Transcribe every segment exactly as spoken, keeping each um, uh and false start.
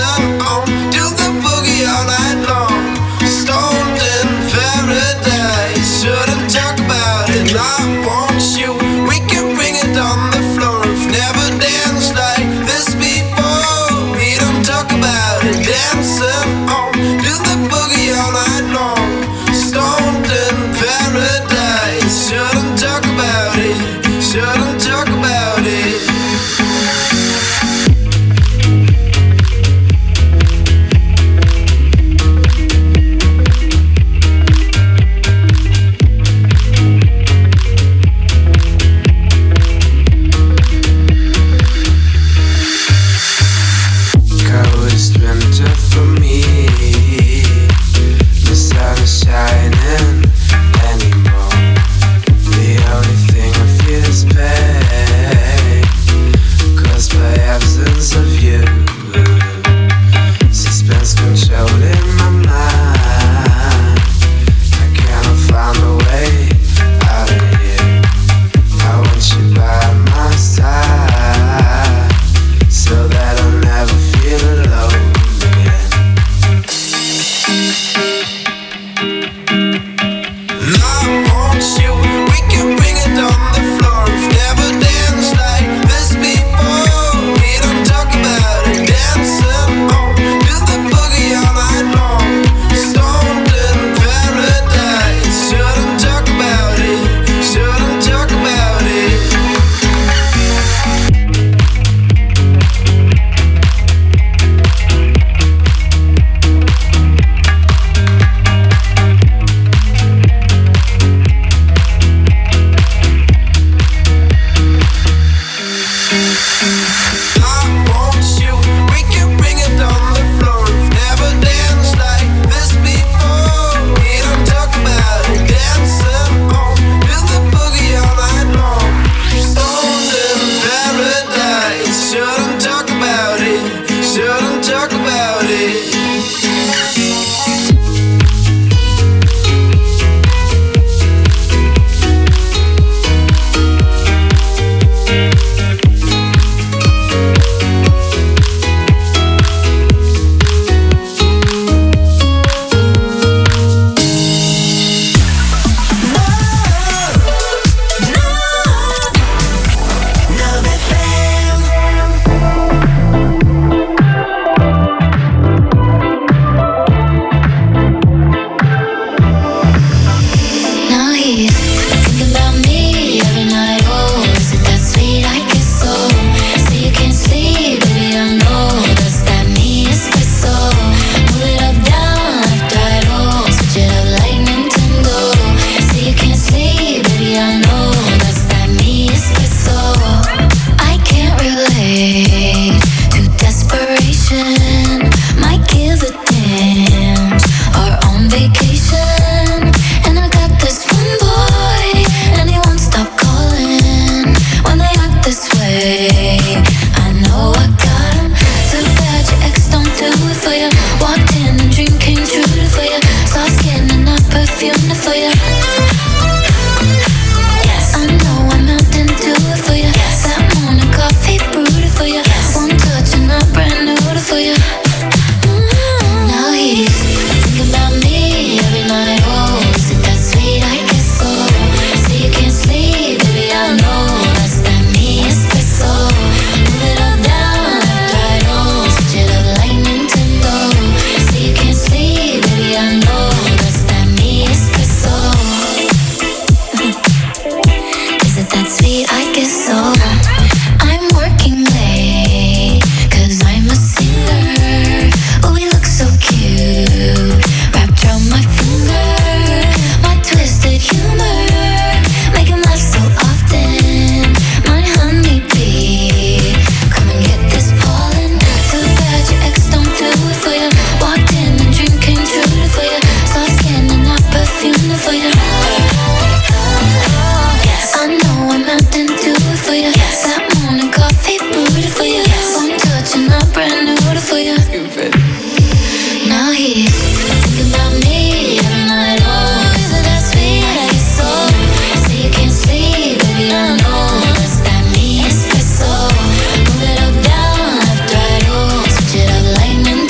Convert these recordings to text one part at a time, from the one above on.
Lightning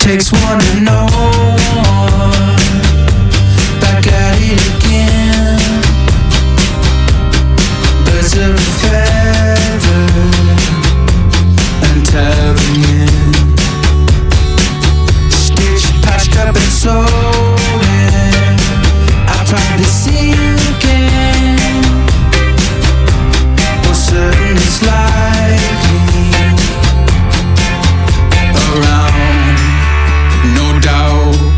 Takes one to know one. Back at it again. Birds of a feather and tearing in. Stitched, patched up and sold in. I tried to see you again. For certain it's likely around. No doubt.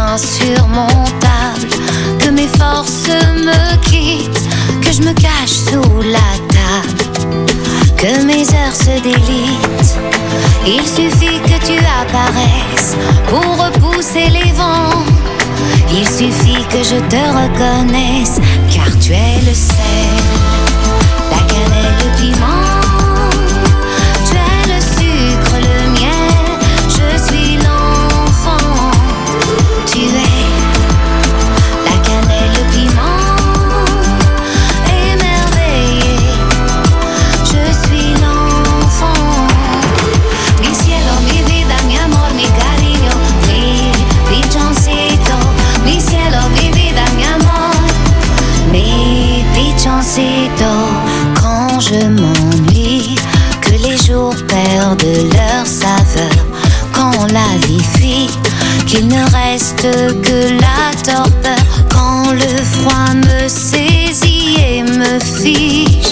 insurmontable, que mes forces me quittent, que je me cache sous la table, que mes heures se délitent. Il suffit que tu apparaisses pour repousser les vents. Il suffit que je te reconnaisse, car tu es le sel, la cannelle, le piment. Tu es le sucre, le miel, je suis l'enfant. Tu es la cannelle, le piment, émerveillé, je suis l'enfant. Mi cielo, mi vida, mi amor, mi cariño, mi pichoncito. Mi cielo, mi vida, mi amor, mi pichoncito. Quand je m'ennuie, que les jours perdent leur saveur, quand la vie fuit, qu'il ne reste que la torpeur, quand le froid me saisit et me fige,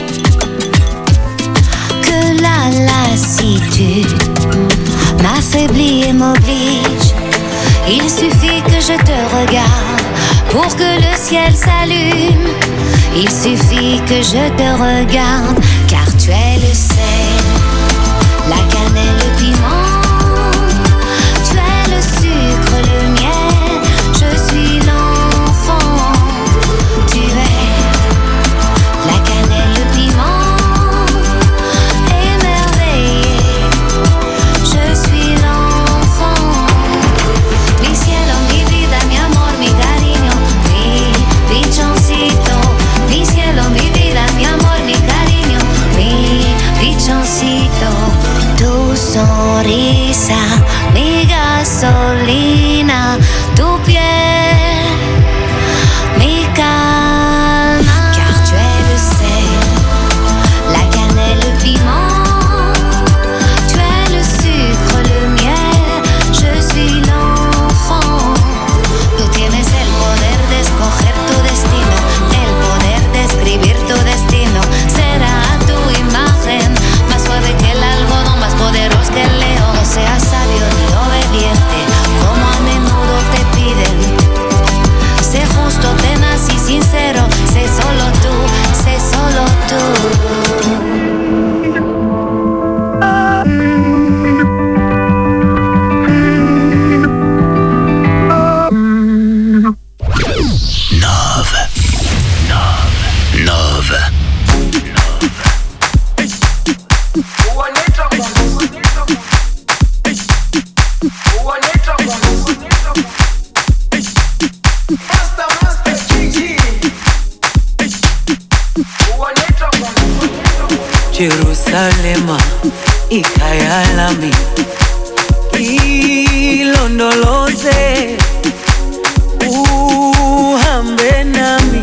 que la lassitude m'affaiblit et m'oblige. Il suffit que je te regarde pour que le ciel s'allume. Il suffit que je te regarde, car tu es le sel, la cannelle, le piment. Tu es le sucre, le miel, je suis l'enfant. Tu es la cannelle, le piment, émerveillé, je suis l'enfant. Mi cielo, mi vida, mi amor, mi cariño, mi pichoncito. Mi cielo, mi vida, mi amor, mi cariño, mi pichoncito. Tu sonrisa, mi gasolina, tu piel, mi calma. Car tu es le sel, la cannelle, le piment. Tu es le sucre, le miel, je suis l'enfant. Tú tienes el poder de escoger tu destino, el poder de escribir tu destino. Será a tu imagen, más suave que el algodón, más poderoso que el león. No seas sabio ni obediente, como a menudo te piden. Sé justo, tenaz y sincero, sé solo tú, sé solo tú. Jerusalema ikhaya lami, ilondoloze uhambe nami,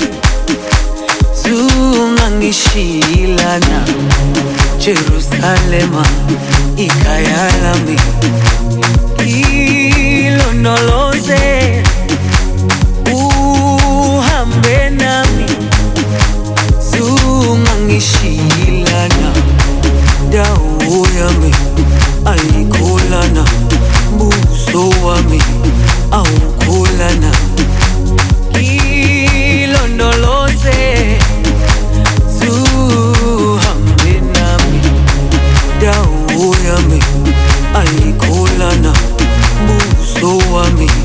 zungangishilana. Jerusalema ikhaya lami, ilondoloze uhambe nami, zungangishilana. Dawo yami ayikholana, buso wami awukholana. Ilondoloze zuhambe nami. Dawo yami ayikholana, buso wami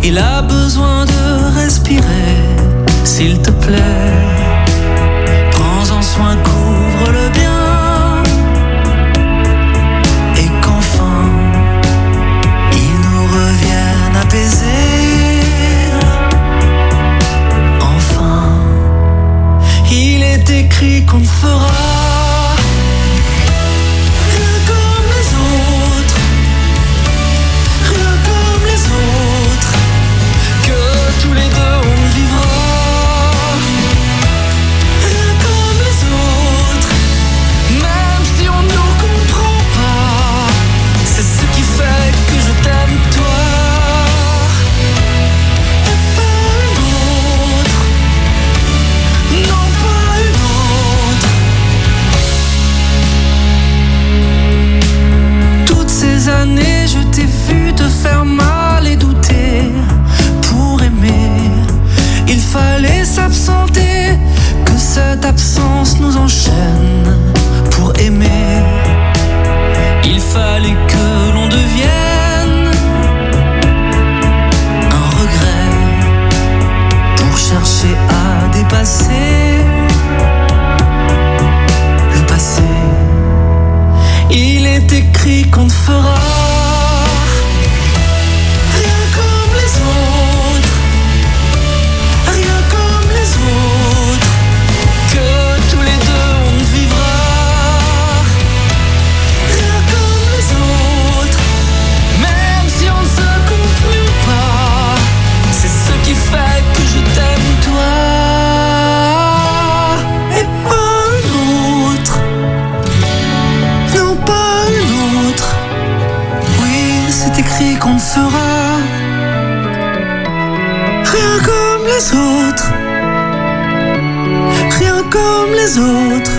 Il a besoin de respirer, s'il te plaît. Prends-en soin, couvre-le bien. Et qu'enfin, il nous revienne apaisé. Enfin, il est écrit qu'on fera faire mal et douter pour aimer. Il fallait s'absenter, que cette absence nous enchaîne pour aimer. Il fallait que l'on devienne un regret pour chercher à dépasser le passé. Il est écrit qu'on ne fera qu'on ne fera rien comme les autres, rien comme les autres.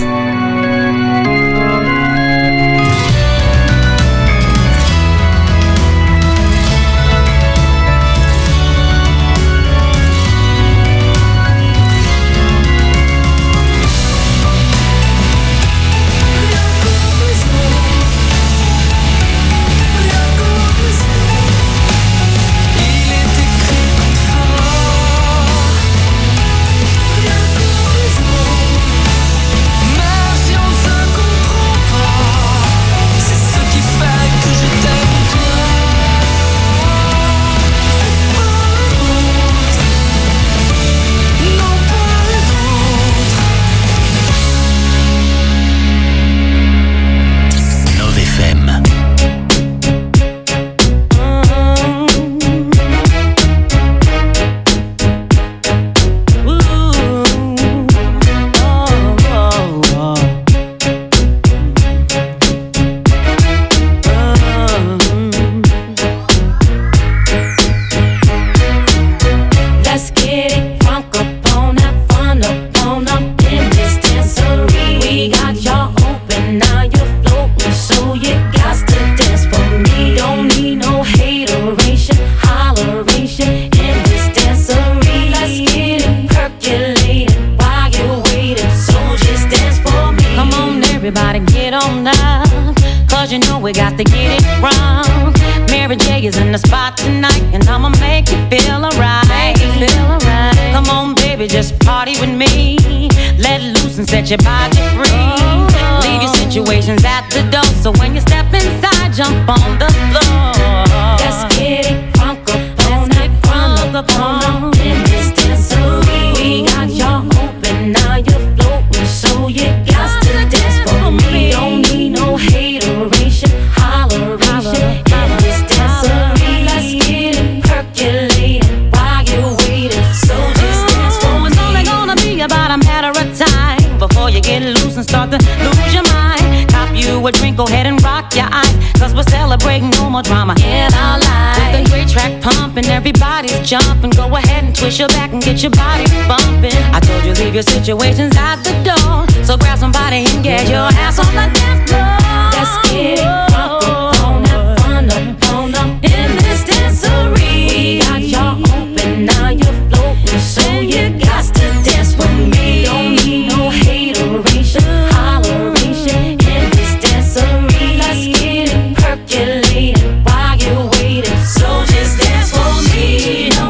Set your body free. Oh. Leave your situations at the door. So when you step inside, jump on the floor. Let's get it crunk up on that front up on in this dancery. We got y'all open, now you're floating, so you got to dance for me. Don't need no hateration, holleration in this dancery. Let's get it percolating while you're waiting. So just dance for me. It's only gonna be about a matter of time before you get loose and start to lose your mind. Cop you a drink, go ahead and rock your eyes, cause we're celebrating no more drama in our lives. With a great track pumping, everybody's jumping. Go ahead and twist your back and get your body bumping. I told you leave your situations at the door, so grab somebody and get your ass on the dance floor. Let's get it crunk up on that fun up on up in this dancery. We got y'all open, now you're floating, so you got to dance with me. Don't need no hateration, holleration in this dancery. Let's get it percolating while you're waiting, so just dance for me. No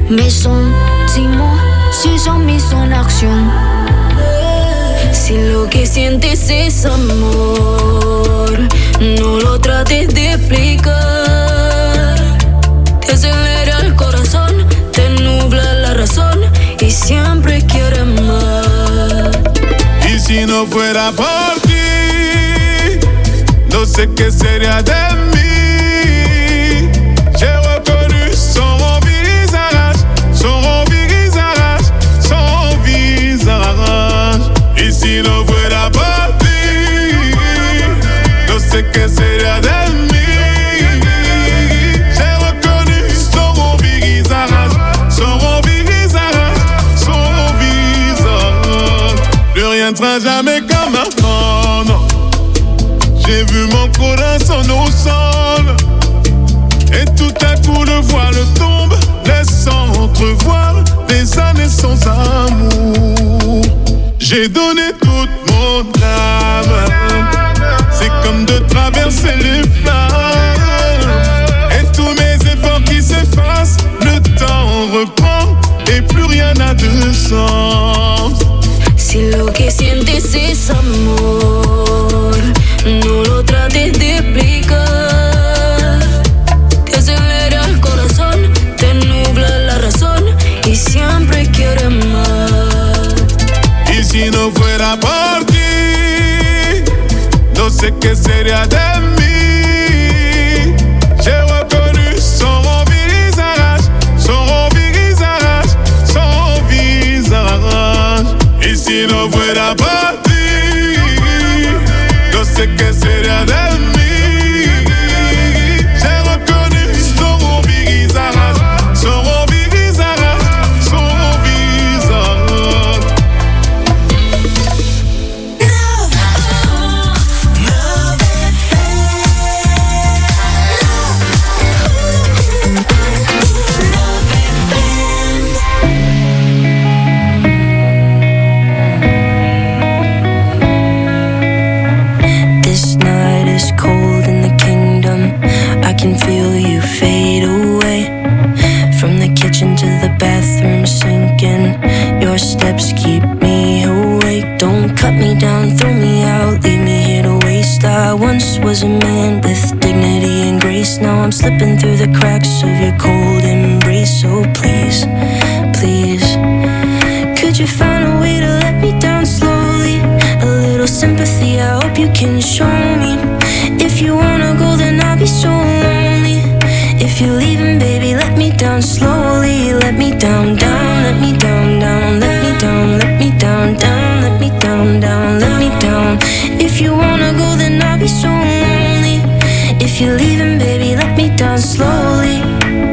Mes sentimos si son mis son acción. Si lo que sientes es amor, no lo trates de explicar. Te acelera el corazón, te nubla la razón y siempre quieres más. Y si no fuera por ti, no sé qué sería de mí. J'ai reconnu son visage, son visage, son visage. Y si no fuera por ti, no sé qué sería de mí. J'ai reconnu son visage, son visage, son visage. Plus rien ne sera jamais comme avant, non. J'ai vu mon corazon au sol, et tout à coup le voile tombe, laissant entrevoir des années sans amour. J'ai donné toute mon âme, c'est comme de traverser les flammes, et tous mes efforts qui s'effacent, le temps reprend et plus rien n'a de sens. Si lo que sientes es amor, no lo trates de explicar. Te acelera el corazón, te nubla la razón y siempre quieres más. Y si no fuera por ti, no sé qué sería de mí. J'ai reconnu son visage, son visage, son visage. Y si no fuera por ti, no sé qué sería de mí. J'ai reconnu son visage, son visage, son visage. This night is cold in the kingdom. I can feel you fade away. From the kitchen to the bathroom sinking. Your steps keep me awake. Don't cut me down, throw me out, leave me here to waste. I once was a man with dignity and grace. Now I'm slipping through the cracks of your cold embrace. So please, please, could you find a way to let me down slowly? A little sympathy, I hope you can show me. If you wanna go, then I'll be so lonely. If you're leaving, baby, let me down slowly. Let me down, down, let me down, down, let me down, let me down, down, let me down, down, let me down. If you wanna go, then I'll be so lonely. If you're leaving, baby, let me down slowly.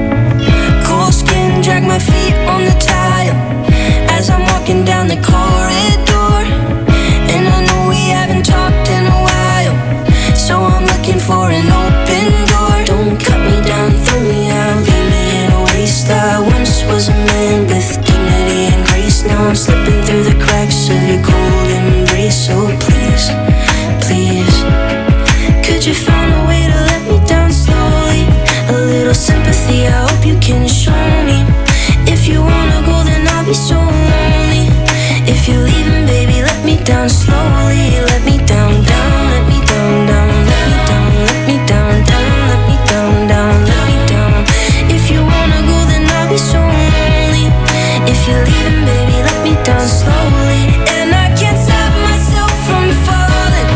Cold skin, drag my feet on the tile as I'm walking down the corridor. And I know we haven't talked in a while, so I'm looking for an open door. Don't cut me down, throw me out, leave me in a waste. I once was a man with dignity and grace. Now I'm slipping through the cracks of your cold embrace. So please, please, could you find a way to let me down slowly? A little sympathy, I hope you can show me. If you wanna go, then I'll be so lonely. If you're leaving, baby, let me down slowly. Let me down, down, let me down, down, let me down, let me down, down, let me down, down, let me down. If you wanna go, then I'll be so lonely. If you're leaving, baby, let me down slowly. And I can't stop myself from falling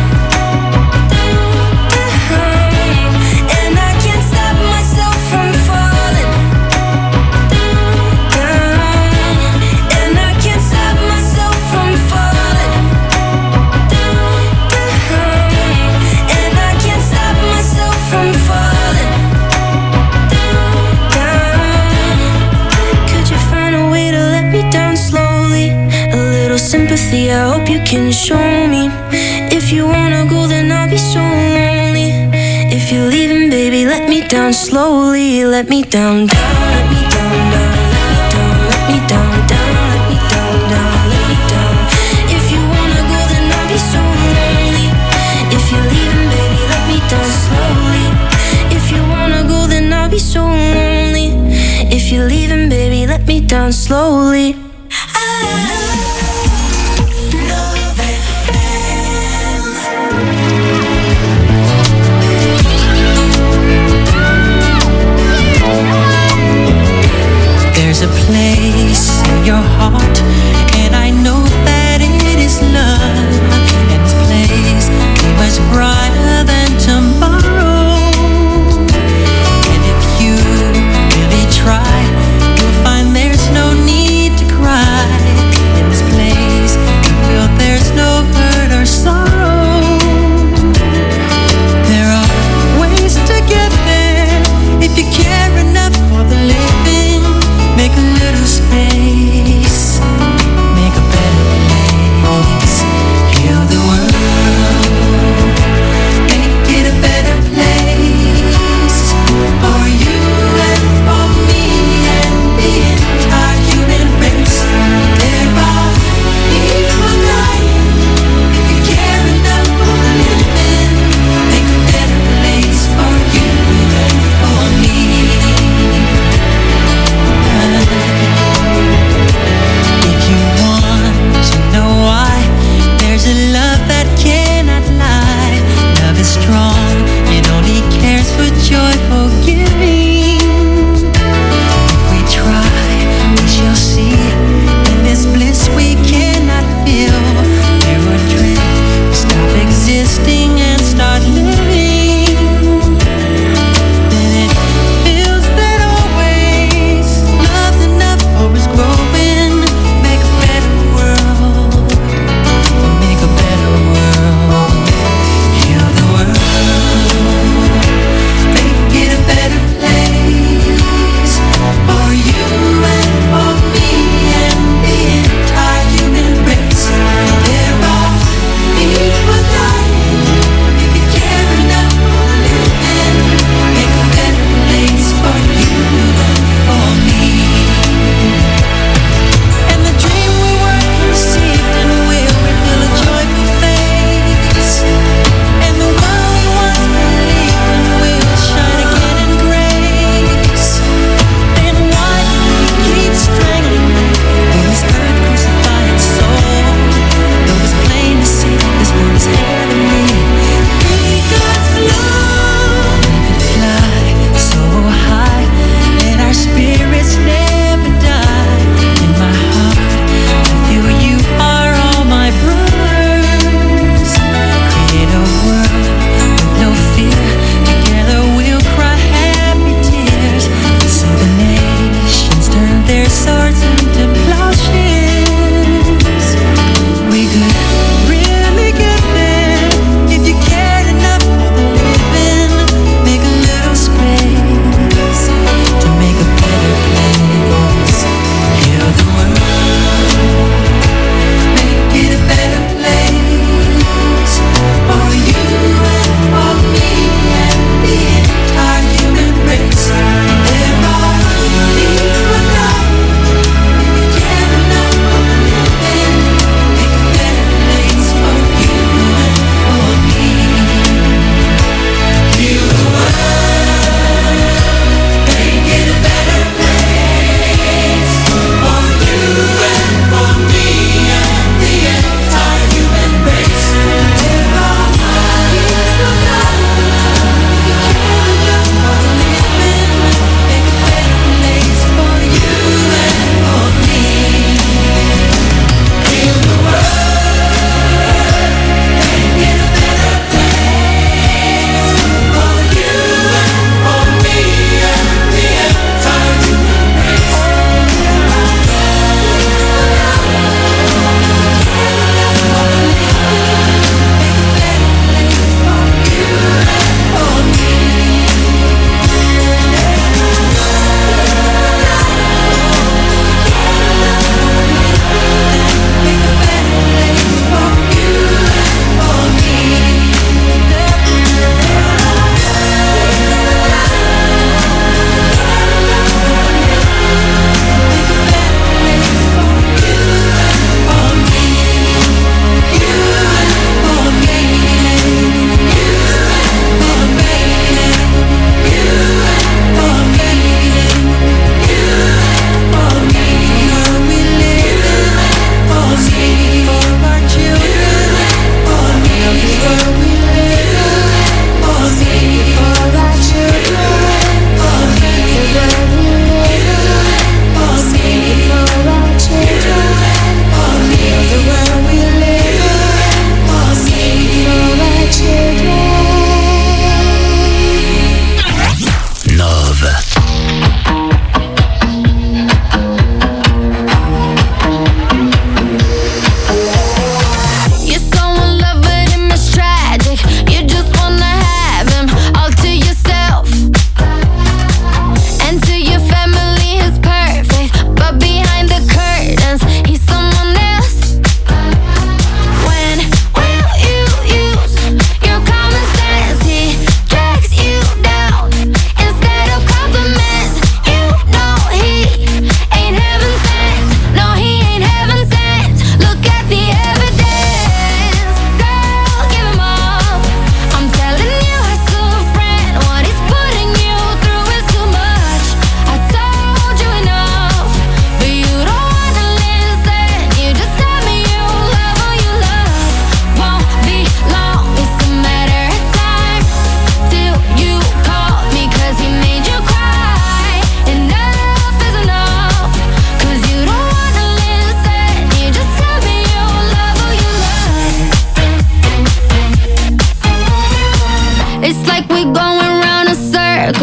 down. And I can't stop myself from falling down. And I can't stop myself from falling down. And I can't stop myself from falling down. Could you find a way to let me down slowly? A little sympathy, I hope you can show me. If you wanna go, then I'll be so lonely. If you're leaving, baby, let me down slowly. Let me down, down, let me down, down, let me down, let me down, down, let me down, down, let me down. If you wanna go, then I'll be so lonely. If you're leaving, baby, let me down slowly. If you wanna go, then I'll be so lonely. If you're leaving, baby, let me down slowly. There's a place in your heart, and I know that it is love. And this place is much brighter than tomorrow. And if you really try, you'll find there's no need to cry.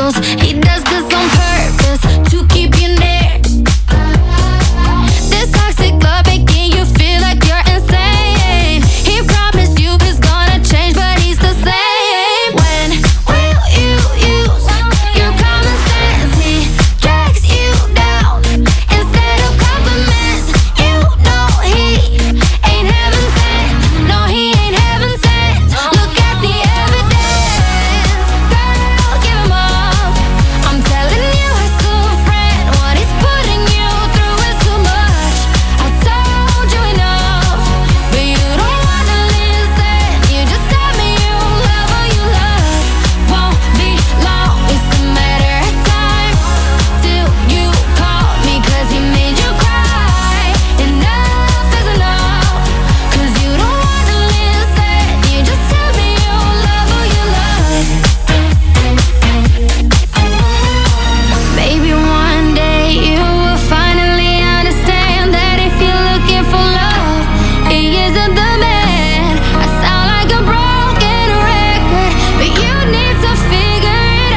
knows he does this on purpose to keep you near. This toxic love making you feel like you're insane. He promised you he's gonna change, but he's the same. When will you use your common sense? He drags you down instead of compliments. You know he ain't heaven sent. No, he ain't heaven sent. Look at the evidence. Girl, give him up. I'm telling you, I saw a friend. What he's putting you through is too much. I told you enough, but you don't wanna listen. You just tell me you love who you love. Won't be long, it's a matter of time till you call me, cause he made you cry. Enough is enough, cause you don't wanna listen. You just tell me you love who you love. Maybe one day you will finally understand that if you're looking for love, he isn't the man. I sound like a broken record, but you need to figure it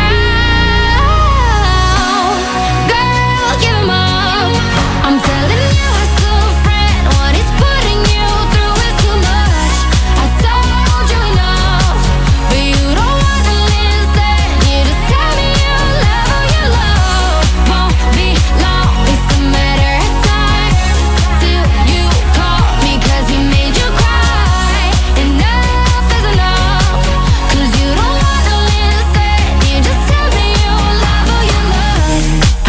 out. Girl, give him up. I'm telling you, I saw a friend. What he's putting you through is too much. I told you enough, but you don't wanna listen. You just tell me you love who you love. Won't be long, it's a matter of time till you call me, cause he made you cry. Enough is enough, cause you don't wanna listen. You just tell me you love who you love.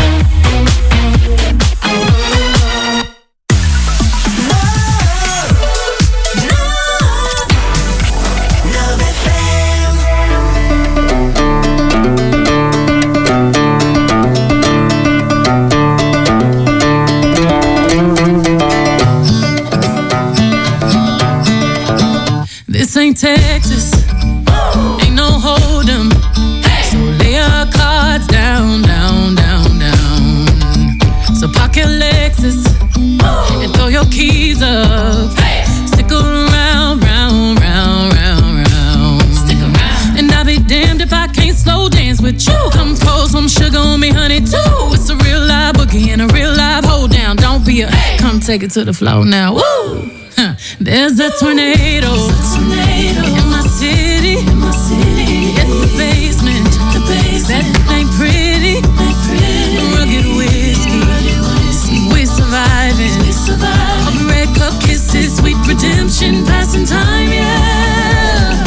This ain't Texas, ain't no hold'em. So lay your cards down, down, down, down. So park your Lexus and throw your keys up. Stick around, round, round, round, round. Stick around. And I'll be damned if I can't slow dance with you. Come pour some sugar on me, honey, too. It's a real live boogie and a real live hold down. Don't be a, come take it to the floor now. Woo! Huh. There's a tornado, in my city, in my city. At the basement, the basement. That ain't pretty, ain't pretty. Rugged whiskey, we surviving. We surviving. Red cup kisses, sweet redemption, passing time, yeah.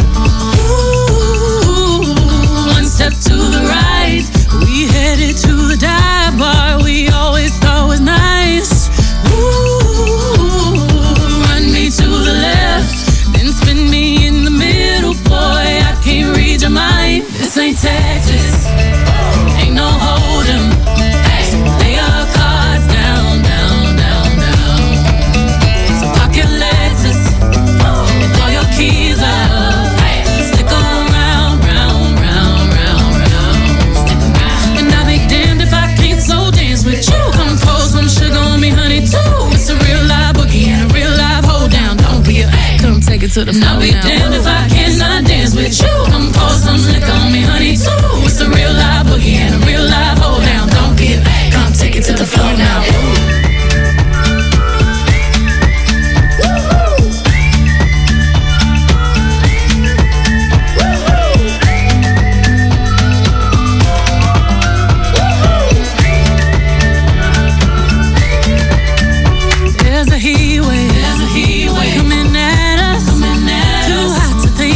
Ooh, one step to the right, we headed to the dive bar we always thought was nice. Ooh, run me to the left, then spin me in the middle, boy, I can't read your mind. This ain't Texas, ain't no hold'em. So lay your cards down, down, down, down. So park your Lexus and throw your keys up. Stick around, round, round, round, round. And I'll be damned if I can't slow dance with you. Come pour some sugar on me, honey, too. It's a real live boogie and a real live hold down. Don't be a, come take it to the floor. I'll be damned if I cannot dance with you. Come pour some liquor on me, honey, too. It's a real live boogie and a real live hold down. Don't be a, come take it to the floor now. There's a heat wave, there's a heat wave coming at us, coming at too us. Hot to think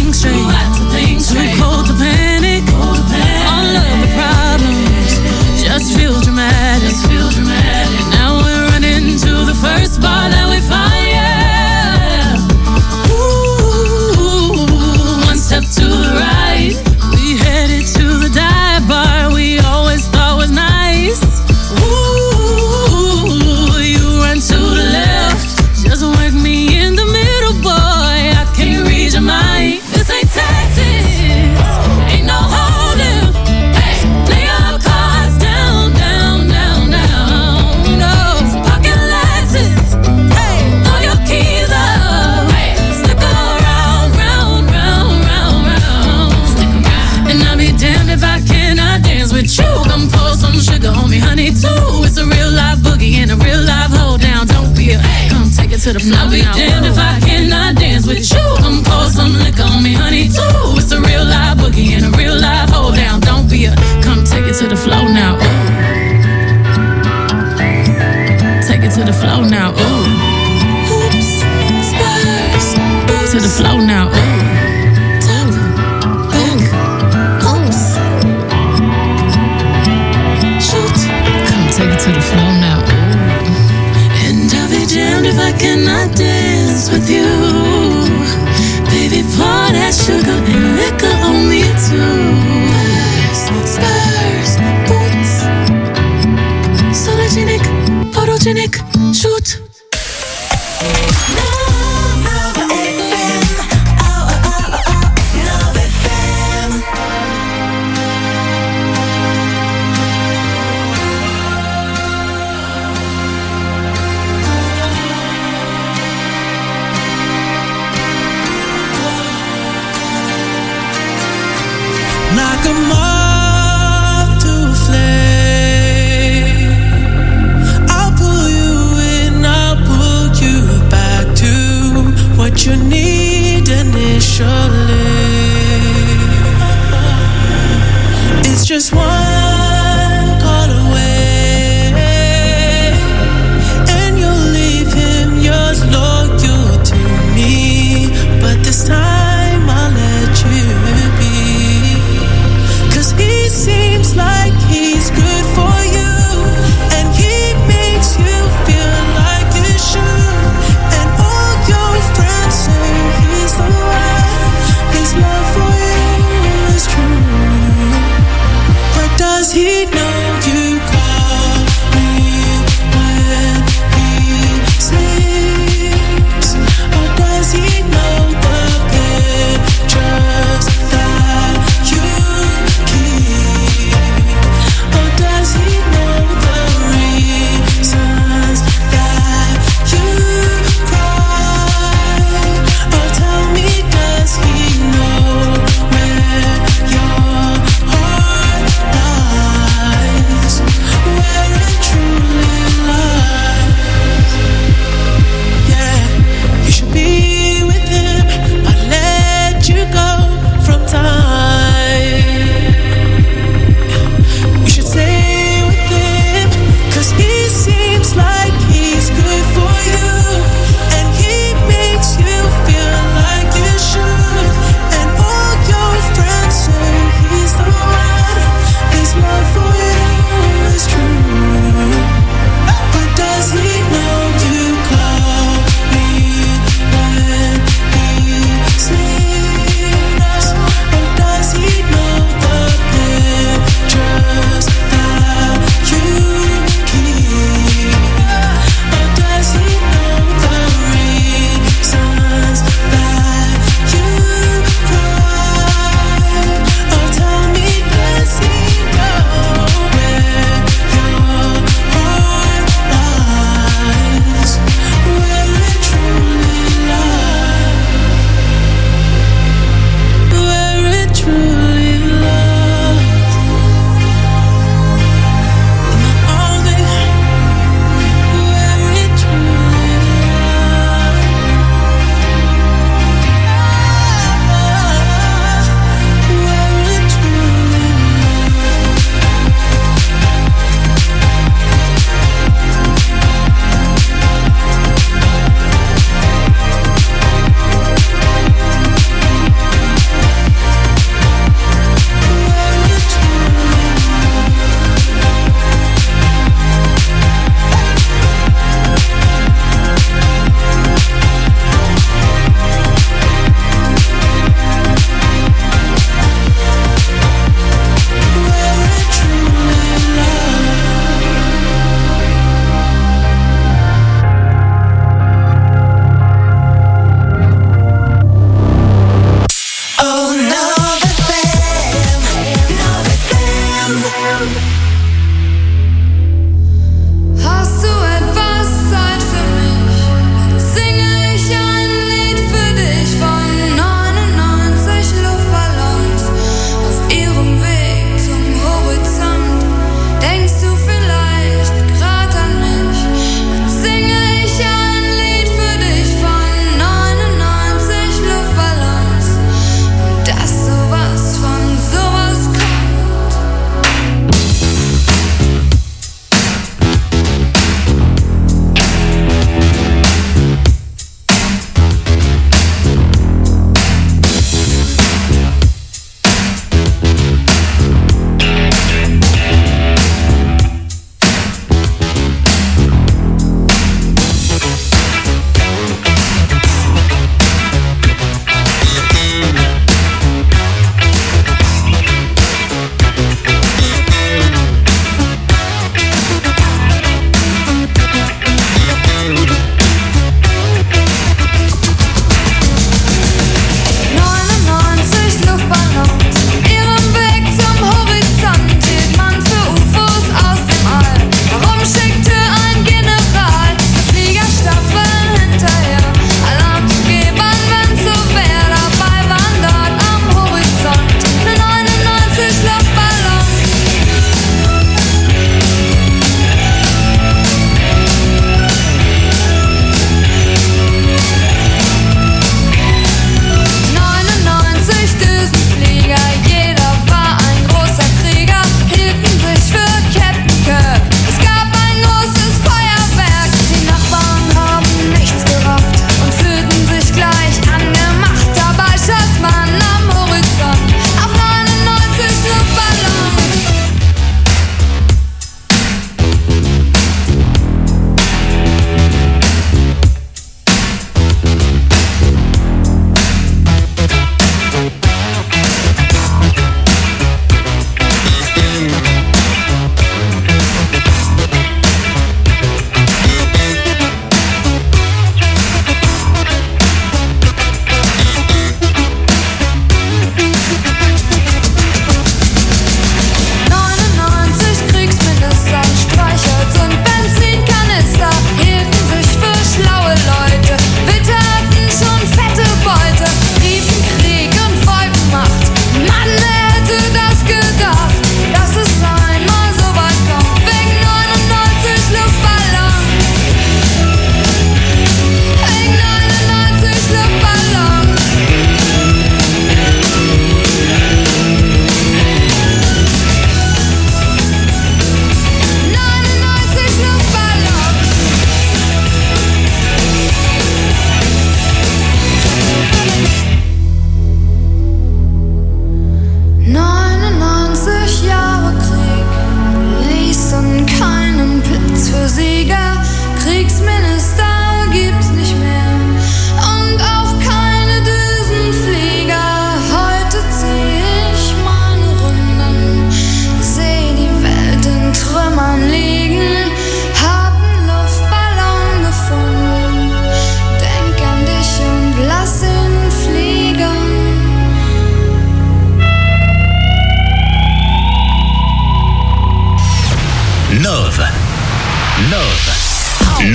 to the flow. I'll be damned if I cannot dance with you. Come pour some liquor on me, honey, too. It's a real live boogie and a real live hold down. Don't be a, come take it to the flow now. Ooh. Take it to the flow now. Ooh. Oops, spurs. To the flow now. Ooh. Top, back, oops. Shoot. Come take it to the flow now. Ooh. And I'll be damned if I cannot dance with you. Baby, pour that sugar and liquor on me too. Spurs, boots. Sologenic, photogenic, shoot. Like a moth to a flame, I'll pull you in, I'll pull you back to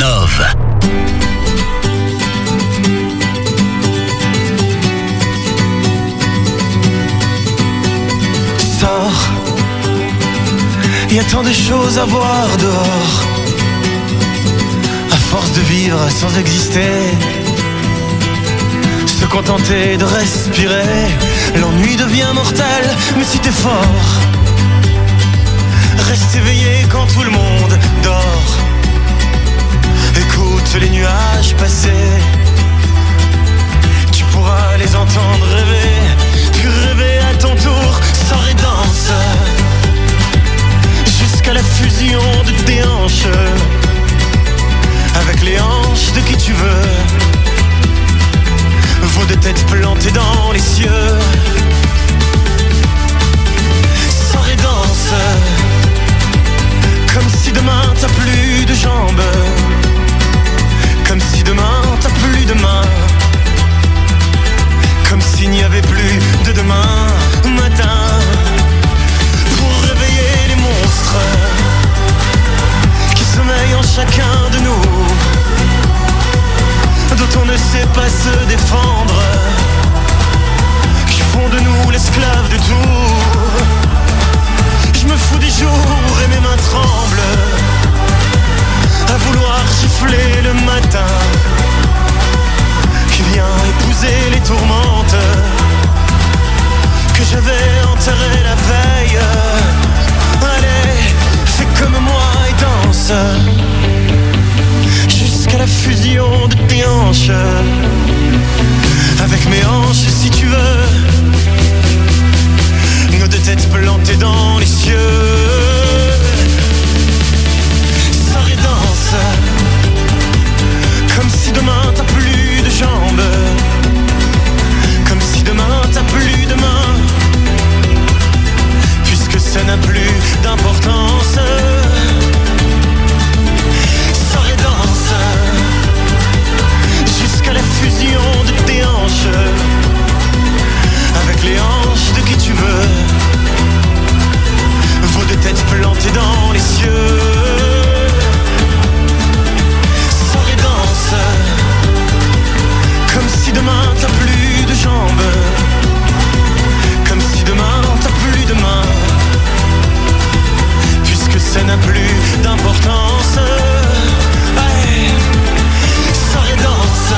Nove. Sors, il y a tant de choses à voir dehors. À force de vivre sans exister, se contenter de respirer, l'ennui devient mortel. Mais si t'es fort, reste éveillé quand tout le monde dort. Écoute les nuages passer, tu pourras les entendre rêver. Puis rêver à ton tour, sors et danse jusqu'à la fusion de tes hanches avec les hanches de qui tu veux. Vos deux têtes plantées dans les cieux. Sors et danse comme si demain t'as plus de jambes, comme si demain t'as plus de mains, comme s'il n'y avait plus de demain matin. Pour réveiller les monstres qui sommeillent en chacun de nous, dont on ne sait pas se défendre, qui font de nous l'esclave de tout. Je me fous des jours et mes mains tremblent à vouloir gifler le matin qui vient épouser les tourmentes que j'avais enterrées la veille. Allez, fais comme moi et danse jusqu'à la fusion de tes hanches avec mes hanches si tu veux. Nos deux têtes plantées dans les cieux. Sors et danse comme si demain t'as plus de jambes, comme si demain t'as plus de mains, puisque ça n'a plus d'importance. Sors et danse jusqu'à la fusion de tes hanches avec les hanches de qui tu veux. Vos deux têtes plantées dans les cieux. Sors et danse comme si demain t'as plus de jambes, comme si demain t'as plus de mains, puisque ça n'a plus d'importance. Hey, sors et danse.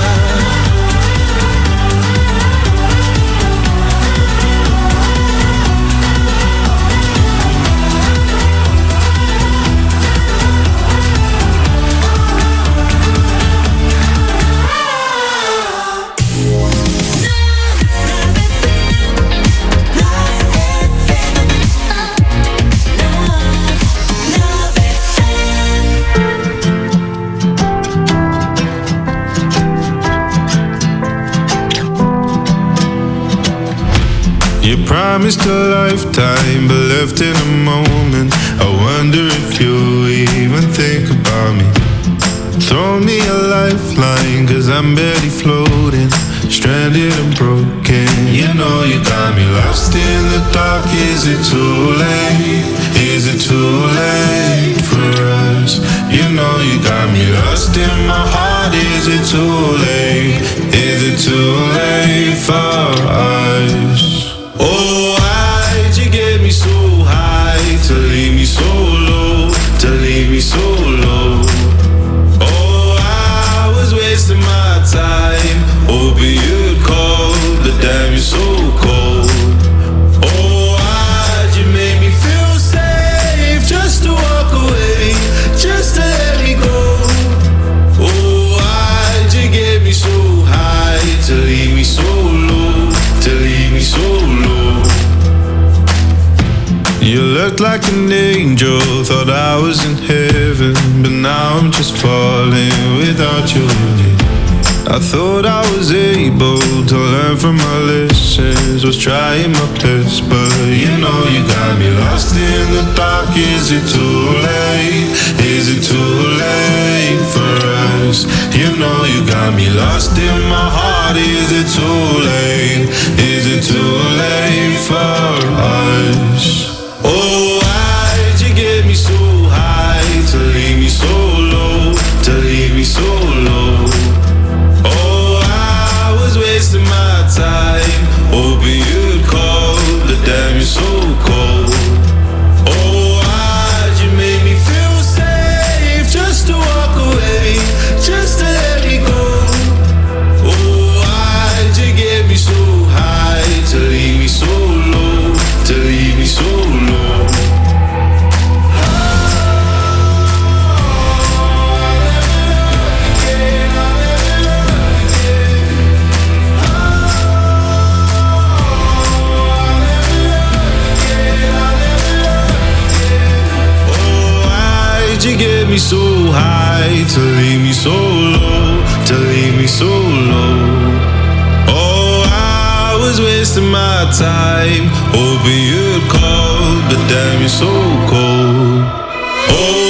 You promised a lifetime, but left in a moment. I wonder if you even think about me. Throw me a lifeline, cause I'm barely floating, stranded and broken. You know you got me lost in the dark. Is it too late? Is it too late for us? You know you got me lost in my heart. Is it too late? Is it too late for us? Oh, why'd you get me so high to leave me so low, to leave me so low? Oh, I was wasting my time, hoping you'd call, but damn, you're so cold. Oh, why'd you make me feel safe just to walk away, just to let me go? Oh, why'd you get me so high to leave me so low, to leave me so low? You looked like an angel, thought I was in heaven, but now I'm just falling without you. I thought I was able to learn from my lessons, was trying my best, but you know you got me lost in the dark. Is it too late? Is it too late for us? You know you got me lost in my heart. Is it too late? Is it too late for us? Oh, why'd you get me so high to leave me so low, to leave me me so high, to leave me so low, to leave me so low. Oh, I was wasting my time, hoping you'd call, but damn, you're so cold. Oh,